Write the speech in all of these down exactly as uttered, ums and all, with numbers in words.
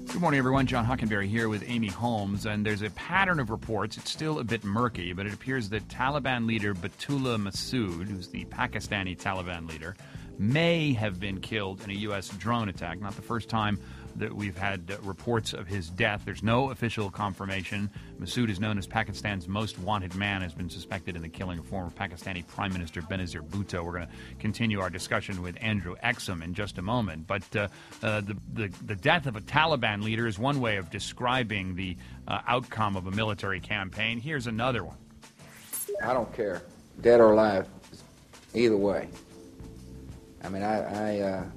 Good morning, everyone. John Hockenberry here with Amy Holmes, and there's a pattern of reports. It's still a bit murky, but it appears that Taliban leader Baitullah Masood, who's the Pakistani Taliban leader, may have been killed in a U S drone attack. Not the first time that we've had uh, reports of his death. There's no official confirmation. Masood is known as Pakistan's most wanted man, has been suspected in the killing of former Pakistani Prime Minister Benazir Bhutto. We're going to continue our discussion with Andrew Exum in just a moment. But uh, uh, the, the, the death of a Taliban leader is one way of describing the uh, outcome of a military campaign. Here's another one. I don't care, dead or alive, either way. I mean, I... I uh,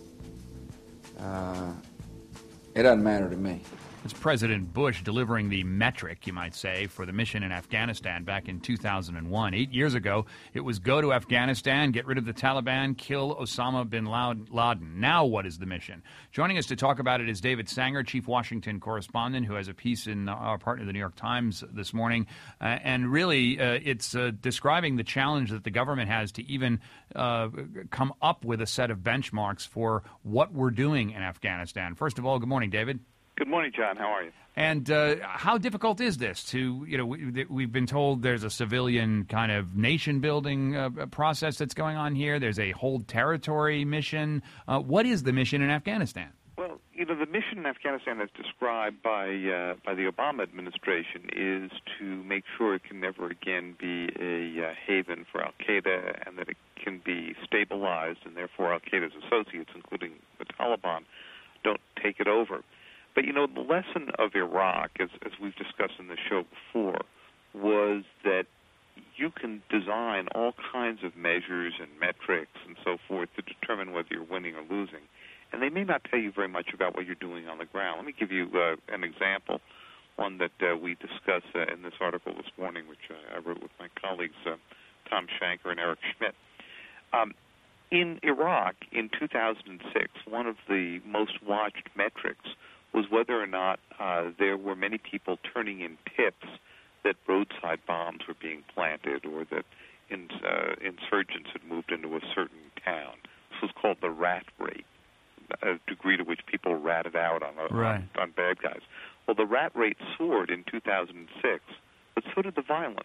uh, It doesn't matter to me. It's President Bush delivering the metric, you might say, for the mission in Afghanistan back in two thousand one. Eight years ago, it was go to Afghanistan, get rid of the Taliban, kill Osama bin Laden. Now what is the mission? Joining us to talk about it is David Sanger, Chief Washington Correspondent, who has a piece in our partner, the New York Times, this morning. Uh, and really, uh, it's uh, describing the challenge that the government has to even uh, come up with a set of benchmarks for what we're doing in Afghanistan. First of all, good morning, David. Good morning, John. How are you? And uh, how difficult is this to, you know, we, we've been told there's a civilian kind of nation-building uh, process that's going on here. There's a hold territory mission. Uh, what is the mission in Afghanistan? Well, you know, the mission in Afghanistan as described by, uh, by the Obama administration is to make sure it can never again be a uh, haven for al-Qaeda and that it can be stabilized and therefore al-Qaeda's associates, including the Taliban, don't take it over. But, you know, the lesson of Iraq, as, as we've discussed in the show before, was that you can design all kinds of measures and metrics and so forth to determine whether you're winning or losing. And they may not tell you very much about what you're doing on the ground. Let me give you uh, an example, one that uh, we discuss uh, in this article this morning, which uh, I wrote with my colleagues uh, Tom Shanker and Eric Schmidt. Um, in Iraq, in two thousand six, one of the most watched metrics was whether or not uh, there were many people turning in tips that roadside bombs were being planted or that in, uh, insurgents had moved into a certain town. This was called the rat rate, a degree to which people ratted out on, a, right. on, on bad guys. Well, the rat rate soared in two thousand six, but so did the violence.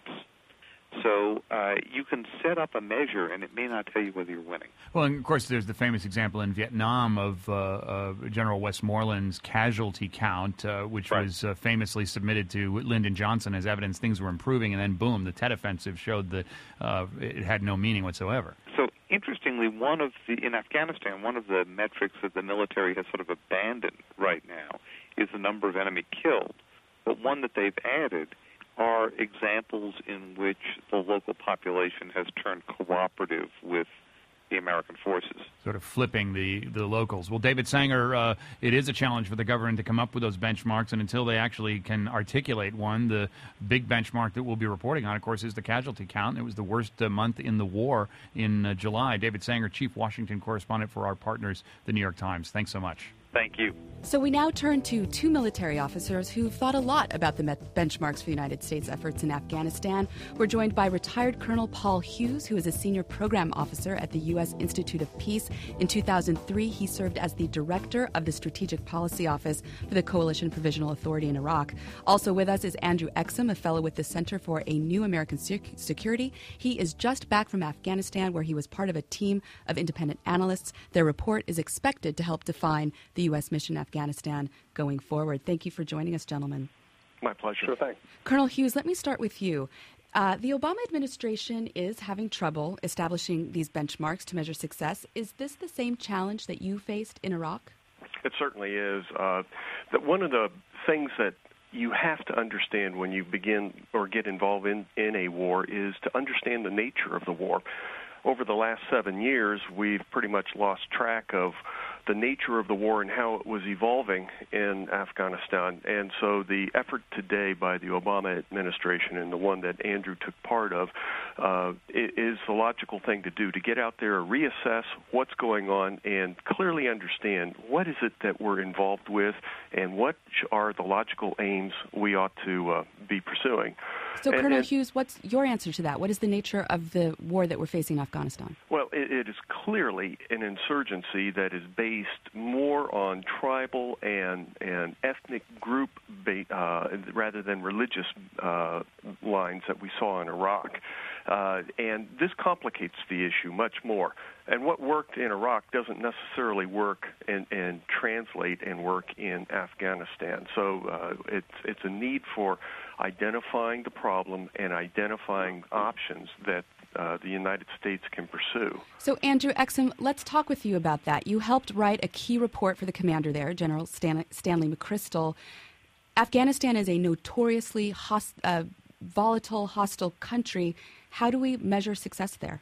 So uh, you can set up a measure, and it may not tell you whether you're winning. Well, and of course, there's the famous example in Vietnam of uh, uh, General Westmoreland's casualty count, uh, which right. was uh, famously submitted to Lyndon Johnson as evidence things were improving, and then, boom, the Tet Offensive showed that uh, it had no meaning whatsoever. So, interestingly, one of the in Afghanistan, one of the metrics that the military has sort of abandoned right now is the number of enemy killed. But one that they've added are examples in which the local population has turned cooperative with the American forces. Sort of flipping the, the locals. Well, David Sanger, uh, it is a challenge for the government to come up with those benchmarks, and until they actually can articulate one, the big benchmark that we'll be reporting on, of course, is the casualty count. It was the worst uh, month in the war in uh, July. David Sanger, Chief Washington Correspondent for our partners, the New York Times. Thanks so much. Thank you. So we now turn to two military officers who've thought a lot about the met- benchmarks for the United States efforts in Afghanistan. We're joined by retired Colonel Paul Hughes, who is a senior program officer at the U S Institute of Peace. In two thousand three, he served as the director of the Strategic Policy Office for the Coalition Provisional Authority in Iraq. Also with us is Andrew Exum, a fellow with the Center for a New American Sec- Security. He is just back from Afghanistan, where he was part of a team of independent analysts. Their report is expected to help define the U S mission in Afghanistan going forward. Thank you for joining us, gentlemen. My pleasure. Sure thing. Colonel Hughes, let me start with you. Uh, the Obama administration is having trouble establishing these benchmarks to measure success. Is this the same challenge that you faced in Iraq? It certainly is. Uh, that one of the things that you have to understand when you begin or get involved in, in a war is to understand the nature of the war. Over the last seven years, we've pretty much lost track of the nature of the war and how it was evolving in Afghanistan. And so the effort today by the Obama administration, and the one that Andrew took part of, uh, is the logical thing to do, to get out there, reassess what's going on, and clearly understand what is it that we're involved with and what are the logical aims we ought to uh, be pursuing. So, and, Colonel and, Hughes, what's your answer to that? What is the nature of the war that we're facing in Afghanistan? Well, it, it is clearly an insurgency that is based more on tribal and, and ethnic group ba- uh, rather than religious uh, lines that we saw in Iraq. Uh, and this complicates the issue much more. And what worked in Iraq doesn't necessarily work and, and translate and work in Afghanistan. So uh, it's it's a need for identifying the problem and identifying options that uh, the United States can pursue. So, Andrew Exum, let's talk with you about that. You helped write a key report for the commander there, General Stan- Stanley McChrystal. Afghanistan is a notoriously host- uh, volatile, hostile country. How do we measure success there?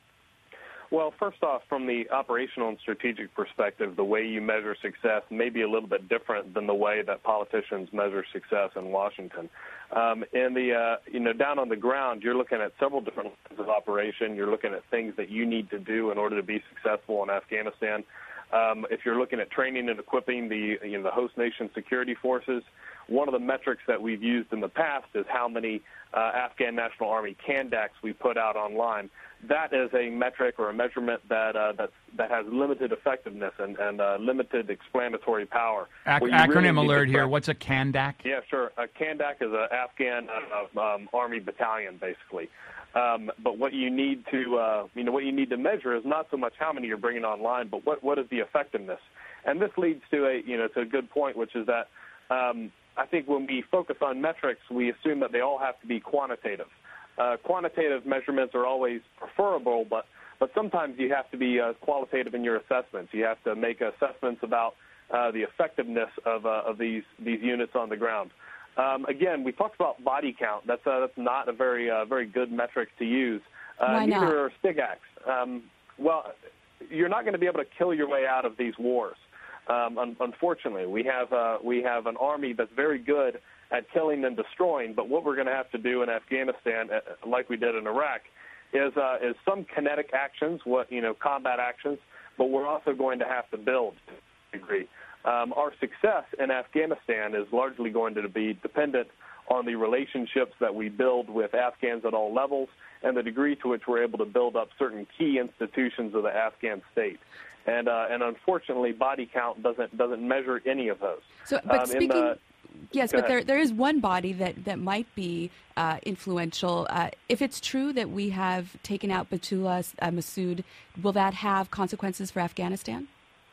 Well, first off, from the operational and strategic perspective, the way you measure success may be a little bit different than the way that politicians measure success in Washington. Um, in the, uh, you know, down on the ground, you're looking at several different lines of operation. You're looking at things that you need to do in order to be successful in Afghanistan. Um, if you're looking at training and equipping the, you know, the host nation security forces, one of the metrics that we've used in the past is how many uh, Afghan National Army Kandaks we put out online. That is a metric or a measurement that uh, that's, that has limited effectiveness and, and uh, limited explanatory power. Ac- acronym really alert here. What's a Kandak? Yeah, sure. A Kandak is an Afghan uh, um, Army battalion, basically. Um, but what you need to, uh, you know, what you need to measure is not so much how many you're bringing online, but what, what is the effectiveness. And this leads to a, you know, to a good point, which is that um, I think when we focus on metrics, we assume that they all have to be quantitative. Uh, quantitative measurements are always preferable, but, but sometimes you have to be uh, qualitative in your assessments. You have to make assessments about uh, the effectiveness of, uh, of these, these units on the ground. Um, again, we talked about body count. That's, uh, that's not a very uh, very good metric to use. Uh, Why not? Neither are STIGACs. Um, well, you're not going to be able to kill your way out of these wars. Um, un- unfortunately, we have uh, we have an army that's very good at killing and destroying. But what we're going to have to do in Afghanistan, uh, like we did in Iraq, is uh, is some kinetic actions, what you know, combat actions. But we're also going to have to build to a degree. Um, our success in Afghanistan is largely going to be dependent on the relationships that we build with Afghans at all levels and the degree to which we're able to build up certain key institutions of the Afghan state. And uh, and unfortunately, body count doesn't doesn't measure any of those. So, but um, speaking, the, yes, but there there is one body that, that might be uh, influential. Uh, if it's true that we have taken out Baitullah uh, Masood, will that have consequences for Afghanistan?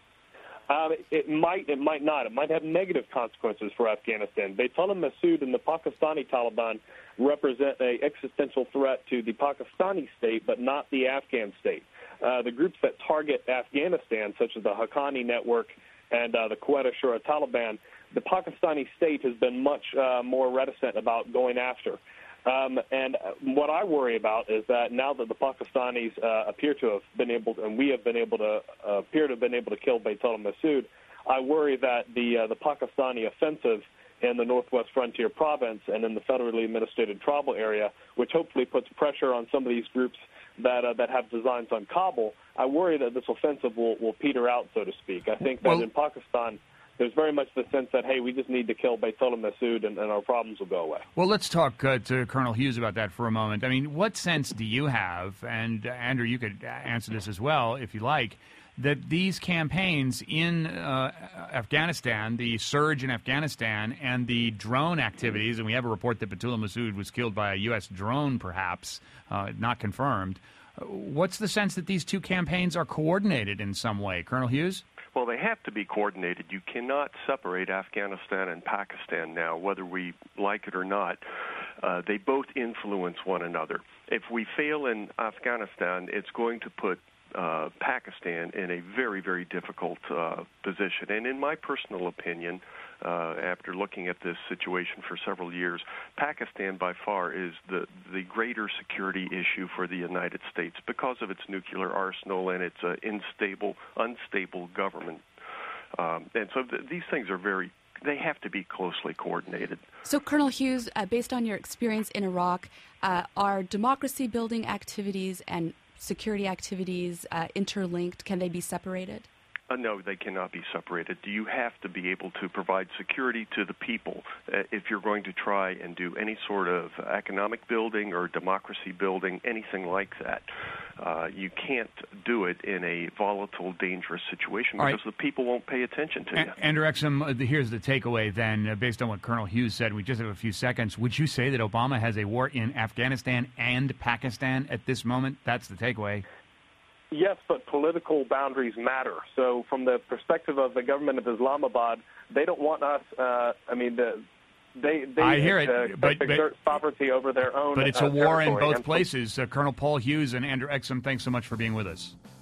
Um, it might, it might not. It might have negative consequences for Afghanistan. Baitullah Masood and the Pakistani Taliban represent an existential threat to the Pakistani state, but not the Afghan state. Uh, the groups that target Afghanistan, such as the Haqqani Network and uh, the Quetta Shura Taliban, the Pakistani state has been much uh, more reticent about going after. Um, and what I worry about is that now that the Pakistanis uh, appear to have been able to, and we have been able to, uh, appear to have been able to kill Baitullah Masood, I worry that the uh, the Pakistani offensive in the Northwest Frontier Province and in the federally administrated tribal area, which hopefully puts pressure on some of these groups that uh, that have designs on Kabul, I worry that this offensive will, will peter out, so to speak. I think that well, in Pakistan, there's very much the sense that, hey, we just need to kill Baitullah Masood and, and our problems will go away. Well, let's talk uh, to Colonel Hughes about that for a moment. I mean, what sense do you have, and uh, Andrew, you could answer this as well if you like, that these campaigns in uh, Afghanistan, the surge in Afghanistan, and the drone activities, and we have a report that Baitullah Masood was killed by a U S drone, perhaps, uh, not confirmed. What's the sense that these two campaigns are coordinated in some way? Colonel Hughes? Well, they have to be coordinated. You cannot separate Afghanistan and Pakistan now, whether we like it or not. Uh, they both influence one another. If we fail in Afghanistan, it's going to put uh, Pakistan in a very, very difficult uh, position. And in my personal opinion, uh, after looking at this situation for several years, Pakistan by far is the, the greater security issue for the United States because of its nuclear arsenal and its uh, unstable, unstable government. Um, and so th- these things are very, they have to be closely coordinated. So, Colonel Hughes, uh, based on your experience in Iraq, uh, are democracy-building activities and security activities uh, interlinked? Can they be separated? Uh, no, they cannot be separated. You have to be able to provide security to the people uh, if you're going to try and do any sort of economic building or democracy building, anything like that. Uh, you can't do it in a volatile, dangerous situation All because right. the people won't pay attention to A- you. Andrew Exum, uh, the- here's the takeaway then, uh, based on what Colonel Hughes said. We just have a few seconds. Would you say that Obama has a war in Afghanistan and Pakistan at this moment? That's the takeaway. Yes, but political boundaries matter. So from the perspective of the government of Islamabad, they don't want us, uh, I mean, the, they, they I hear it, uh, but- but- exert sovereignty over their own But it's uh, a war in territory. both And- places. Uh, Colonel Paul Hughes and Andrew Exum, thanks so much for being with us.